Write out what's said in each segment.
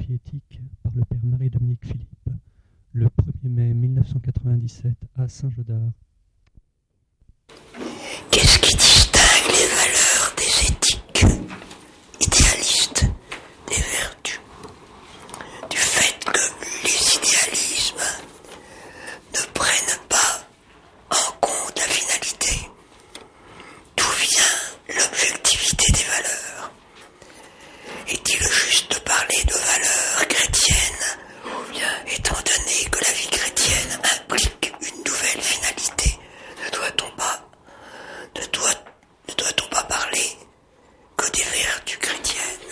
philosophie éthique par le père Marie-Dominique Philippe, le 1er mai 1997 à Saint-Jeudard. Qu'est-ce qui distingue les valeurs des éthiques idéalistes des vertus? Du fait que les idéalismes ne prennent pas en compte la finalité. D'où vient l'objectivité des valeurs? Est-il juste de parler de valeurs chrétiennes, étant donné que la vie chrétienne implique une nouvelle finalité? Ne doit-on pas parler que des vertus chrétiennes?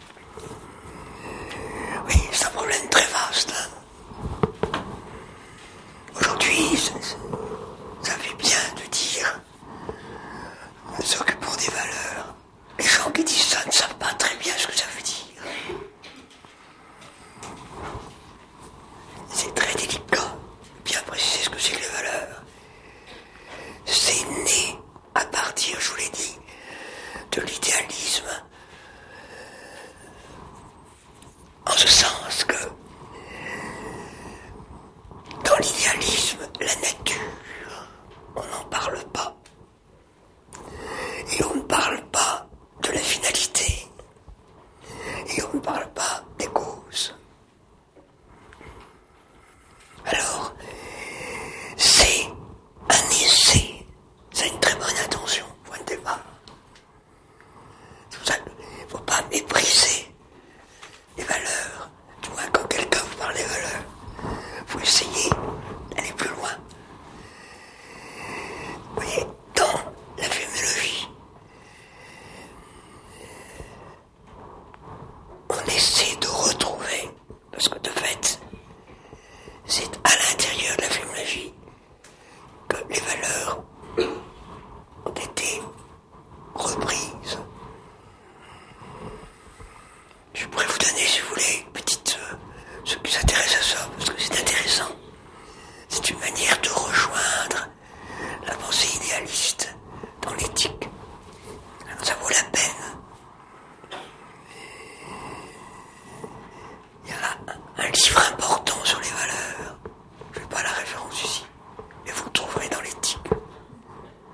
Oui, c'est un problème très vaste. Aujourd'hui, ça fait bien de dire nous nous occupons des valeurs. Les gens qui disent ça ne savent pas très bien ce que ça veut dire. C'est très délicat, bien préciser ce que c'est que les valeurs. C'est né à partir, je vous l'ai dit, de l'idéalisme. En ce sens que dans l'idéalisme, la nature, on n'en parle pas. Et on ne parle pas de la finalité. Et on ne parle pas des causes. Alors, c'est un essai. C'est une très bonne intention, point de départ. C'est pour ça qu'il ne faut pas mépriser les valeurs. Du moins, quand quelqu'un vous parle des valeurs, il faut essayer d'aller plus loin. Vous voyez, dans la féminologie, on essaie de retrouver, parce que de fait, c'est à l'intérieur de la féminologie que les valeurs ont été reprises. Je pourrais vous donner, si vous voulez, une petite, ceux qui s'intéressent à ça, parce que c'est intéressant. C'est une manière de rejoindre la pensée idéaliste dans l'éthique. Alors ça vaut la peine. Il y a un livre important sur les valeurs. Je ne fais pas la référence ici, mais vous le trouverez dans l'éthique.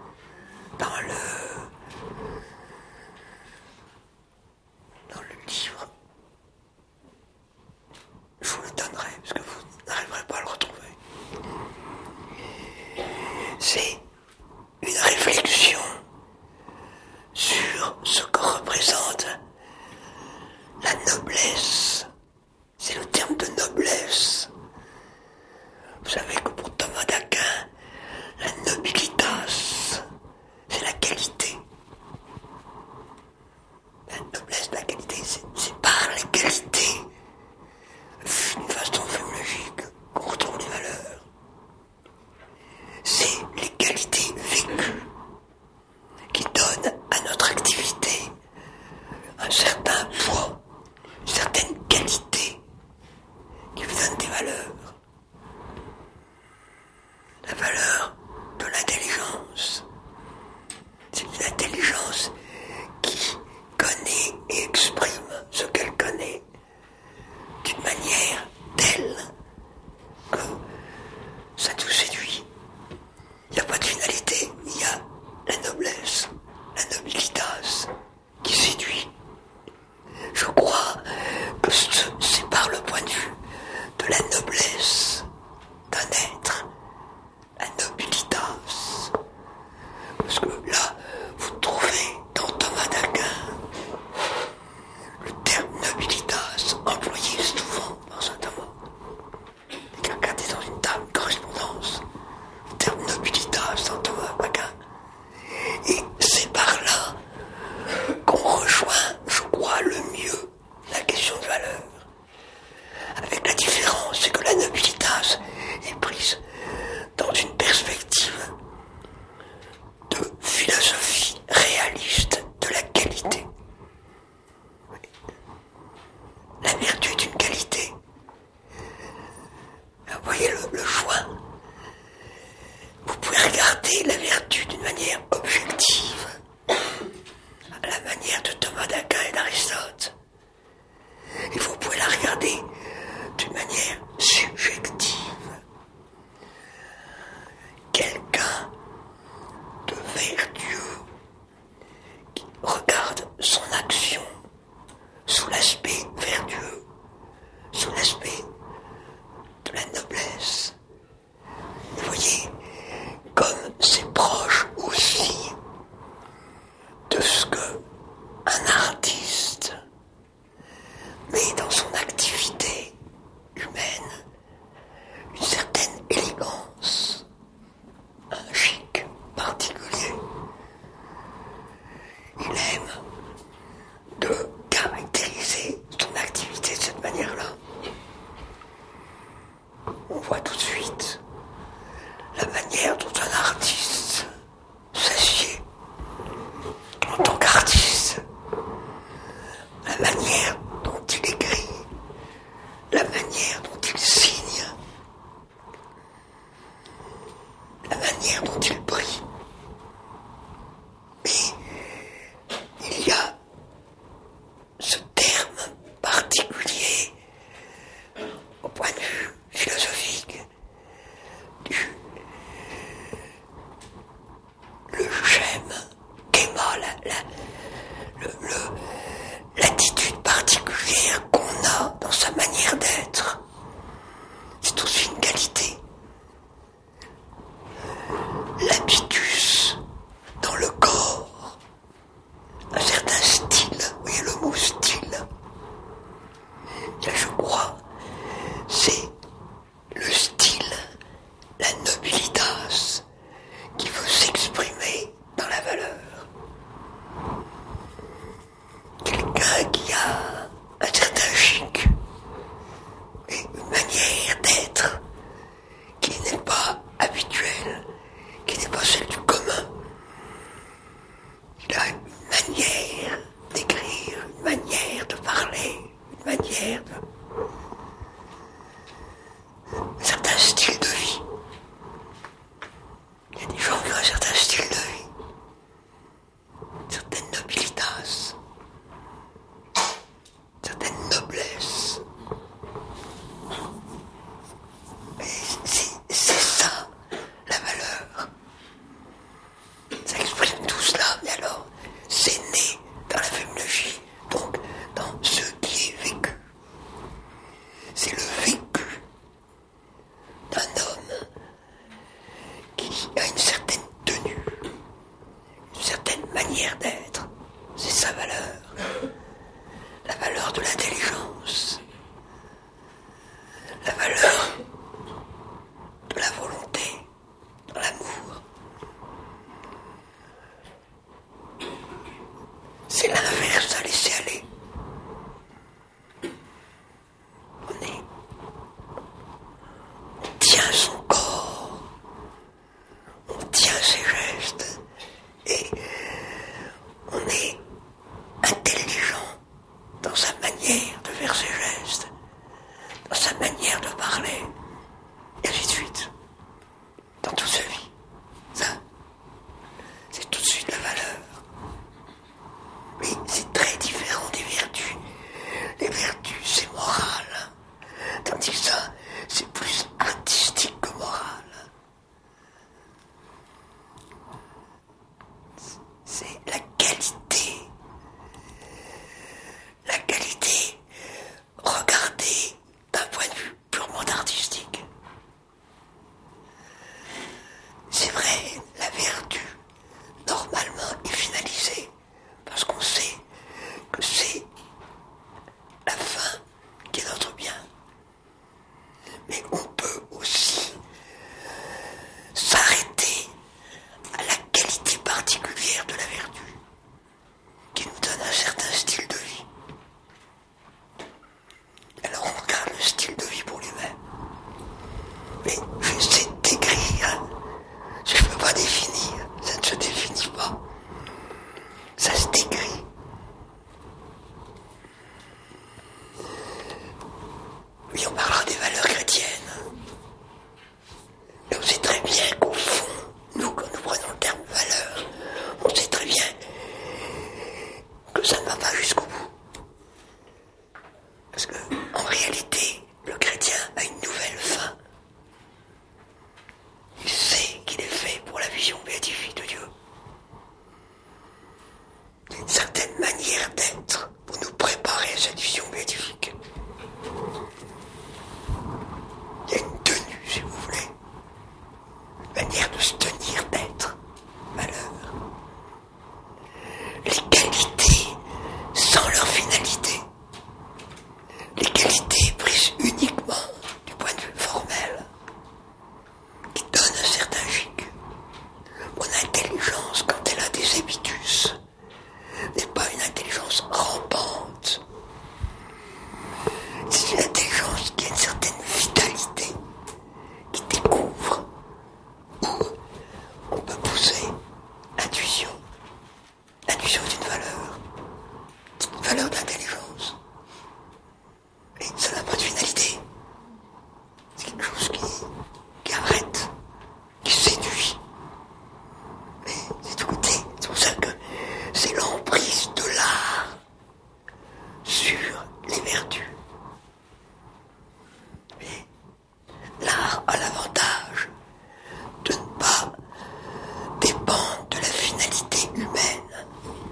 dépend de la finalité humaine.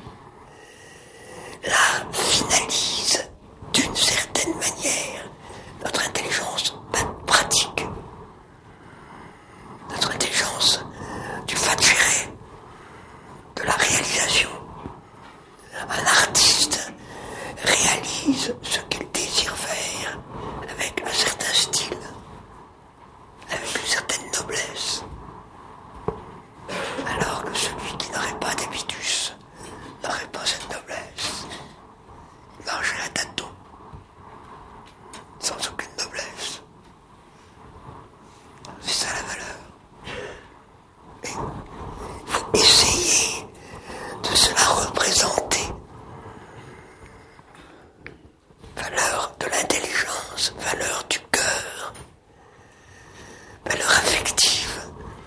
La finalise d'une certaine manière notre intelligence pratique, notre intelligence du facere, de la réalisation. Un artiste réalise ce qu'il désire faire avec un certain style, avec une certaine noblesse, alors que celui qui n'aurait pas d'habitus n'aurait pas cette noblesse. Il marcherait à tâtons, sans aucune noblesse. C'est ça la valeur. Et il faut essayer de se la représenter. Valeur de l'intelligence, valeur du cœur, valeur affective.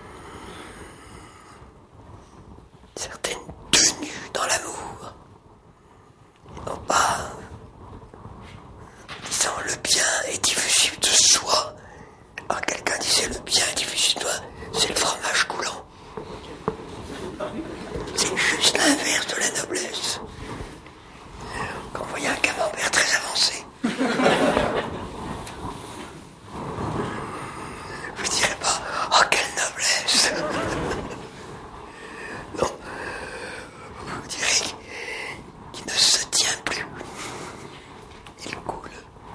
Certaines tenues dans l'amour. Non pas disant le bien est difficile de soi. Alors quelqu'un disait le bien est difficile de soi, c'est le fromage coulant. C'est juste l'inverse de la noblesse. Quand vous voyez un camembert très avancé, vous ne direz pas « Oh, quelle noblesse !» Non, vous direz qu'il ne se tient plus. Il coule.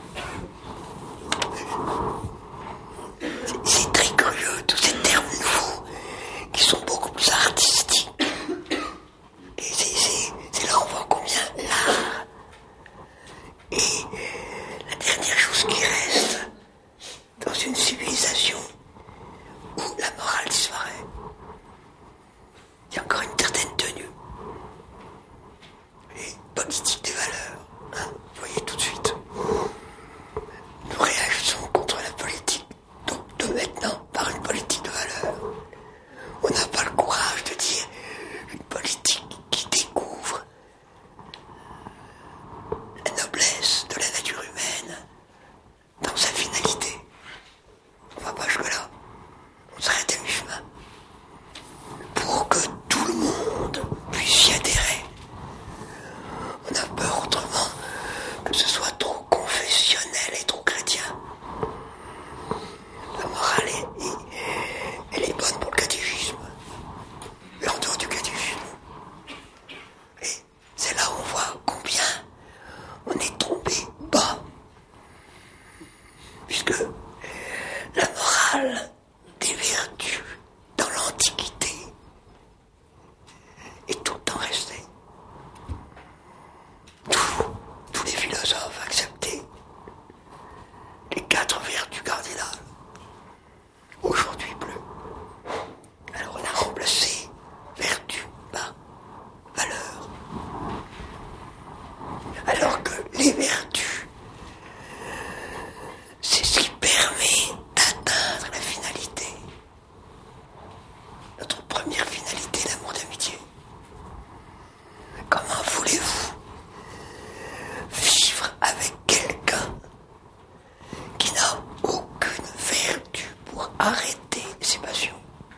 C'est très curieux, tous ces termes nouveaux qui sont beaucoup plus artistiques. Et c'est là où on voit combien l'art est la dernière chose qui reste dans une civilisation où la morale disparaît. Il y a encore une certaine tenue. Et politique des valeurs. Hein, vous voyez tout de suite. Nous réagissons contre la politique. Donc de maintenant par une politique de valeurs. On n'a pas le courage de dire une politique qui découvre la noblesse de la nature humaine dans sa finalité. On va pas jusque-là. On s'arrête à mi-chemin. Pour que tout le monde puisse y adhérer. On a peur autrement que ce soit trop confessionnel et trop chrétien. La morale, elle est bonne pour le catéchisme. Et en dehors du catéchisme. Et c'est là où on voit combien on est tombé bas. Puisque la morale des vertus dans l'Antiquité est tout le temps restée. Tous les philosophes acceptaient les 4 vertus cardinales. Aujourd'hui plus. Alors on a remplacé vertu par valeur. Alors que les vertus, c'est ce qui permet d'atteindre la finalité. Notre première finalité, l'amour d'amitié. Comment voulez-vous vivre avec quelqu'un qui n'a aucune vertu pour arrêter ses passions,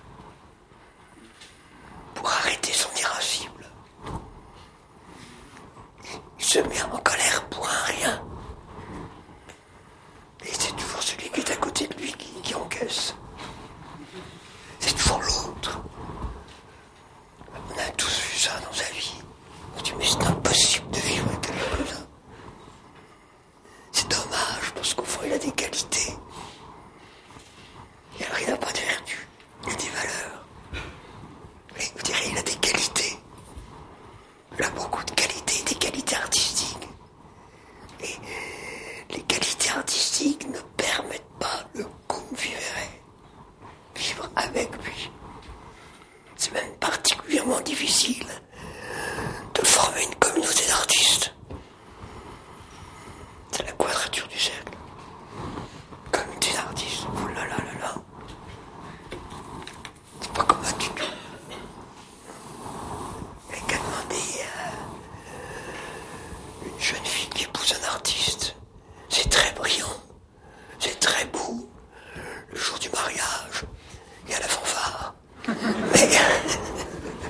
pour arrêter son irascible? Il se met en colère pour un rien. Et c'est toujours celui qui est à côté de lui qui encaisse. C'est toujours l'autre. On a tous vu ça dans sa vie. On dit mais c'est impossible de vivre avec quelqu'un comme ça. C'est dommage parce qu'au fond il a des qualités. Et alors il n'a pas de vertu. Il a des valeurs. Mais vous direz il a des qualités. Il a beaucoup de qualités, des qualités artistiques. Et les qualités artistiques ne permettent pas le cum vivere. Vivre avec lui. C'est même particulièrement difficile de former une communauté d'artistes. C'est la quadrature du cercle. Communauté d'artistes. Oh là là là là. C'est pas comme un tuto. Il y a qu'à demander une jeune fille qui épouse un artiste. C'est très brillant. C'est très beau. Le jour du mariage, il y a la fanfare. Mais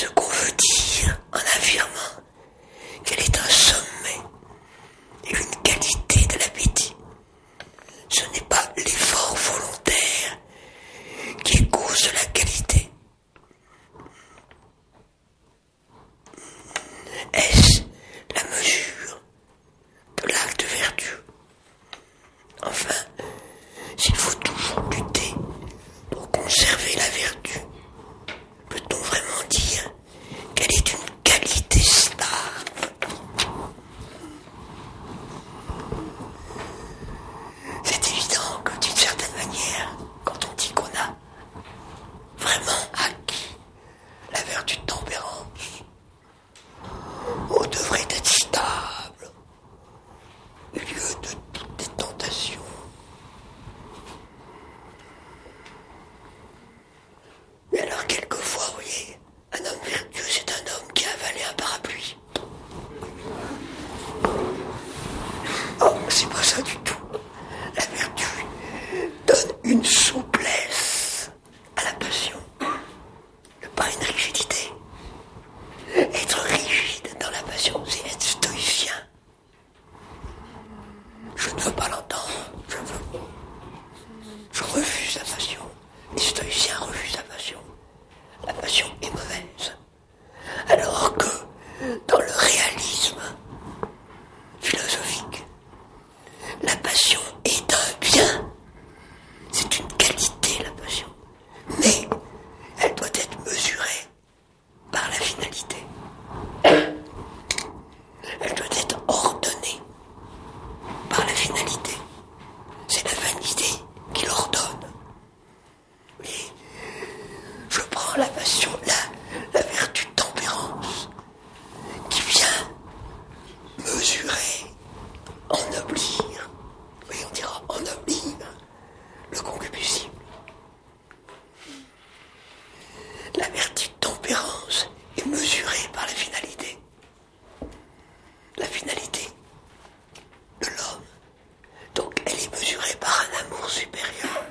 ce qu'on veut dire en affirmant qu'elle est un sommet et une qualité de l'appétit. Ce n'est pas l'effort volontaire qui est cause de la qualité. Est-ce la mesure de l'acte vertueux? Enfin, s'il faut toujours lutter pour conserver la vertu, peut-on vraiment dire qu'elle est une qualité stable? C'est évident que d'une certaine manière, quand on dit qu'on a vraiment acquis la vertu de tempérance, on devrait être stable au lieu de toutes les tentations. Mais alors quelquefois, vous voyez, un homme vertueux, c'est un homme qui a avalé un parapluie. Oh, c'est pas ça du tout. La vertu donne une souplesse à la passion, pas une rigidité. Être rigide dans la passion, c'est être stoïcien. Je ne veux pas l'entendre, je refuse la passion. Les stoïciens refusent la passion. La passion est mauvaise. Alors que dans le réalisme philosophique, la passion est un bien. C'est une qualité, la passion. Mais elle doit être mesurée par la finalité. Elle doit être ordonnée par la finalité. C'est la vanité qui l'ordonne. Oui. Je prends la passion, la vertu de tempérance, qui vient mesurer, ennoblir, oui, on dira ennoblir le concupiscible. La vertu de tempérance est mesurée par la finalité. La finalité de l'homme. Donc elle est mesurée par un amour supérieur.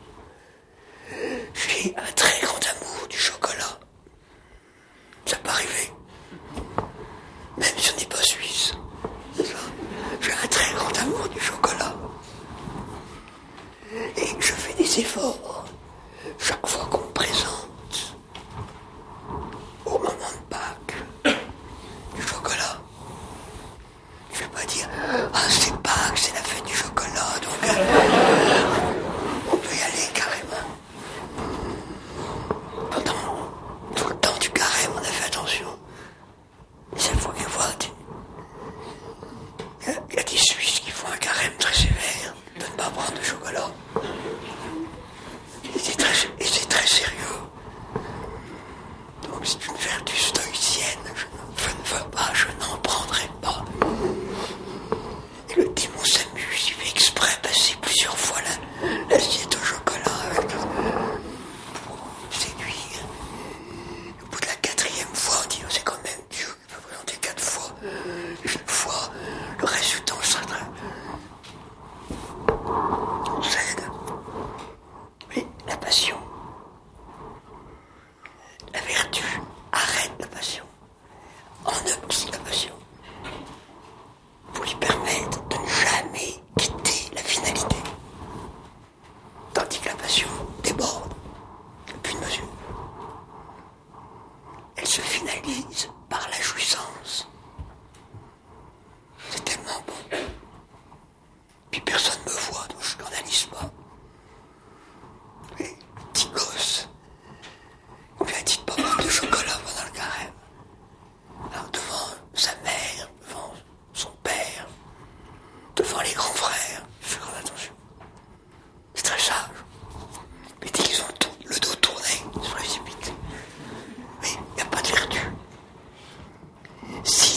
J'ai un très grand amour du chocolat. Ça peut arriver. Même si on n'est pas suisse. J'ai un très grand amour du chocolat. Et je fais des efforts chaque fois qu'on me présente au moment de Pâques du chocolat. Je vais pas dire c'est Pâques, c'est la fête du chocolat, donc on peut y aller carrément. Pendant tout le temps du carême, on a fait attention. Et chaque fois qu'il y a des Suisses qui font un carême très sévère de ne pas prendre de chocolat. Et c'est très sérieux. Donc c'est une vertu stoïcienne. Je ne veux pas, je n'en prendrai pas. Et le démon s'amuse, il fait exprès passer plusieurs fois l'assiette au chocolat pour séduire. Au bout de la 4e fois, on dit c'est quand même Dieu qui peut présenter 4 fois. Et chaque fois, le reste du temps sera très... On s'aide. Mais la passion, la vertu arrête la passion, ennoblit la passion, pour lui permettre de ne jamais quitter la finalité. Tandis que la passion déborde, plus de mesure. Elle se finalise par la jouissance. C'est tellement bon. Puis personne ne me voit, donc je ne scandalise pas. Mais, petit gosse, on lui a dit de pas prendre de chocolat pendant le carême. Alors devant sa mère, devant son père, devant les grands frères, il fait grande attention. C'est très sage. Mais dès qu'ils ont le dos tourné, ils se précipitent. Mais il n'y a pas de vertu. Si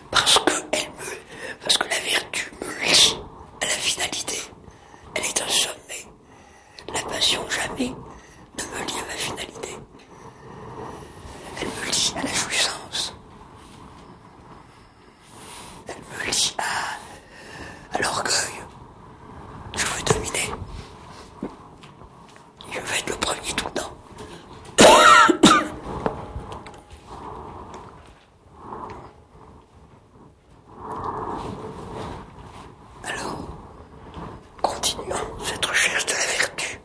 parce que la vertu me lie à la finalité. Elle est un sommet. La passion jamais ne me lie à ma finalité. Elle me lie à la jouissance. Elle me lie à l'orgueil. Je veux dominer. Je veux être le premier tout le temps. Alors, continuons cette recherche de la vertu.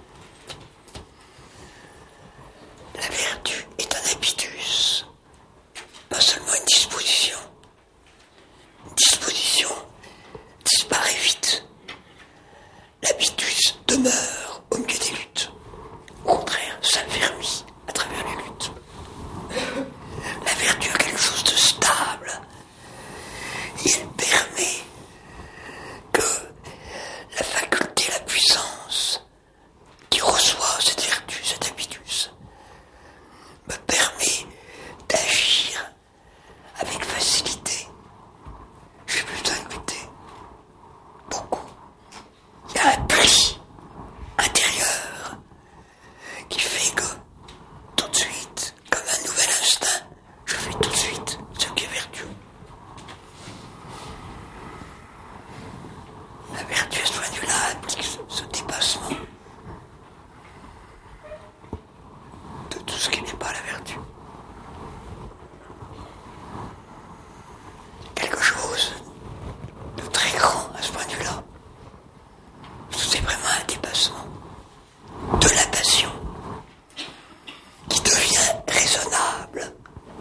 La vertu est un habitus, pas seulement une disposition. Une disposition disparaît vite. L'habitus demeure au milieu des luttes. Au contraire, s'affermit à travers les luttes. La vertu a quelque chose de stable. Et elle permet que la faculté, la puissance qui reçoit cette vertu, cet habitus, me permet d'agir avec facilité. Je n'ai plus besoin de lutter. Beaucoup. Il y a un pli intérieur qui fait que tout de suite, comme un nouvel instinct, je fais tout de suite ce qui est vertueux. La vertu à ce point de vue-là implique ce dépassement de tout ce qui n'est pas la vertu. Quelque chose de très grand à ce point de vue-là. C'est vraiment un dépassement de la passion qui devient raisonnable.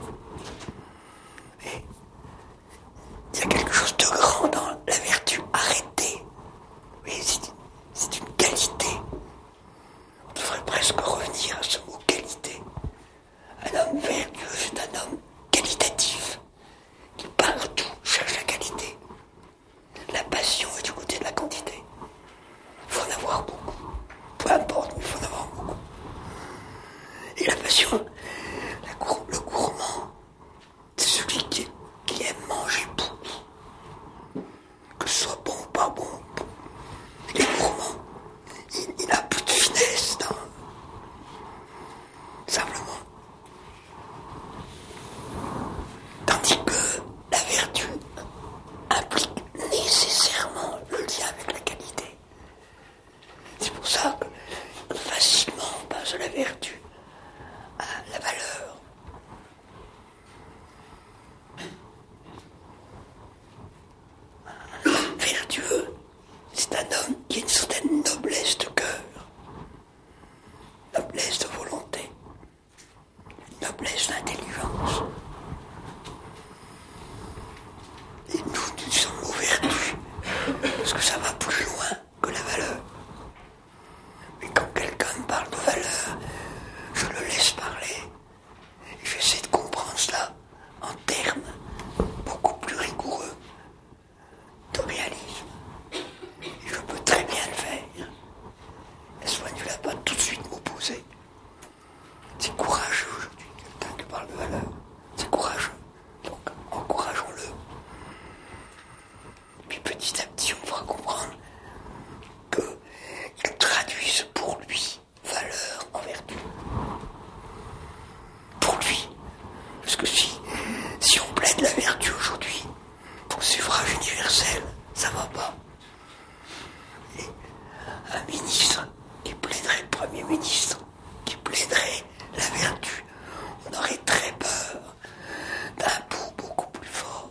Et il y a quelque chose de grand dans la vertu arrêtée. Oui, c'est une qualité. On devrait presque revenir à ce mot qualité. Un homme vertueux, c'est un homme qualitatif qui partout cherche la qualité. La passion est du côté de la quantité. Il faut en avoir beaucoup. Peu importe, mais il faut en avoir beaucoup. Et la passion, le gourmand, c'est celui qui aime manger beaucoup. Que ce soit bon ou pas bon. Il est gourmand. Il n'a plus de finesse dans... Simplement. Tandis que la vertu implique nécessairement le lien avec la qualité. C'est pour ça que facilement on passe de la vertu à la valeur. Un homme vertueux, c'est un homme qui a une certaine noblesse de cœur, noblesse de volonté, noblesse d'intelligence. Et nous sommes aux vertus, parce que ça va plus loin que la valeur. Mais quand quelqu'un me parle de valeur, je le laisse parler. Et j'essaie de comprendre cela en termes beaucoup plus rigoureux de réalisme. Et je peux très bien le faire. À ce point de vue-là, pas tout de suite m'opposer. C'est courageux aujourd'hui, quelqu'un qui parle de valeur. C'est courageux. Donc, encourageons-le. Puis petit à petit, on pourra comprendre qu'ils traduisent pour lui valeur en vertu. Pour lui. Parce que si on plaide la vertu aujourd'hui pour le suffrage universel, ça va pas. Et un ministre qui plaiderait, Premier ministre, qui plaiderait la vertu, on aurait très peur d'un bout beaucoup plus fort.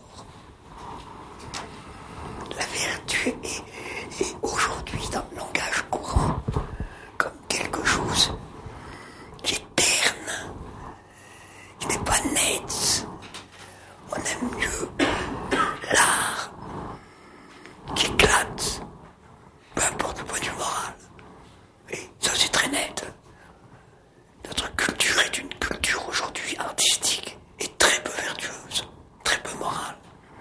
La vertu est aujourd'hui dans le langage courant comme quelque chose qui est terne, qui n'est pas net. On aime mieux l'art qui éclate, peu importe le point de vue moral. Et ça c'est très net. Notre culture est une culture aujourd'hui artistique et très peu vertueuse, très peu morale.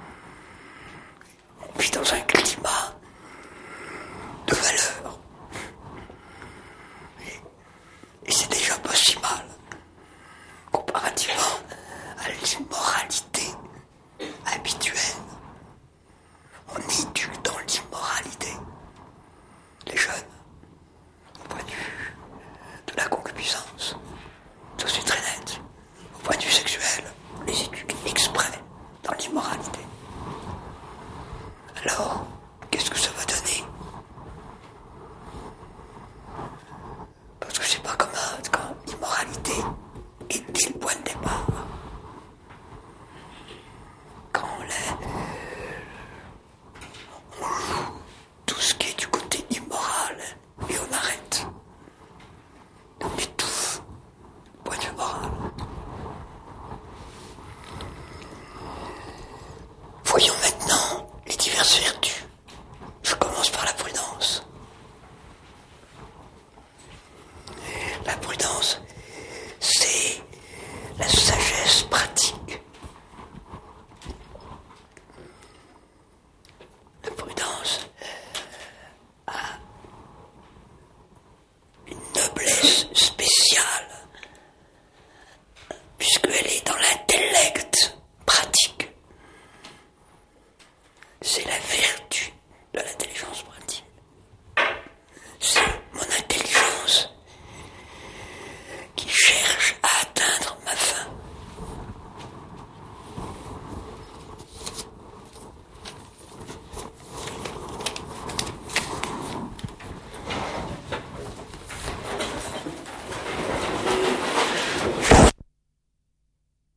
On vit dans un climat de valeur. Et c'est déjà pas si mal, comparativement à l'immoralité habituelle anniversaire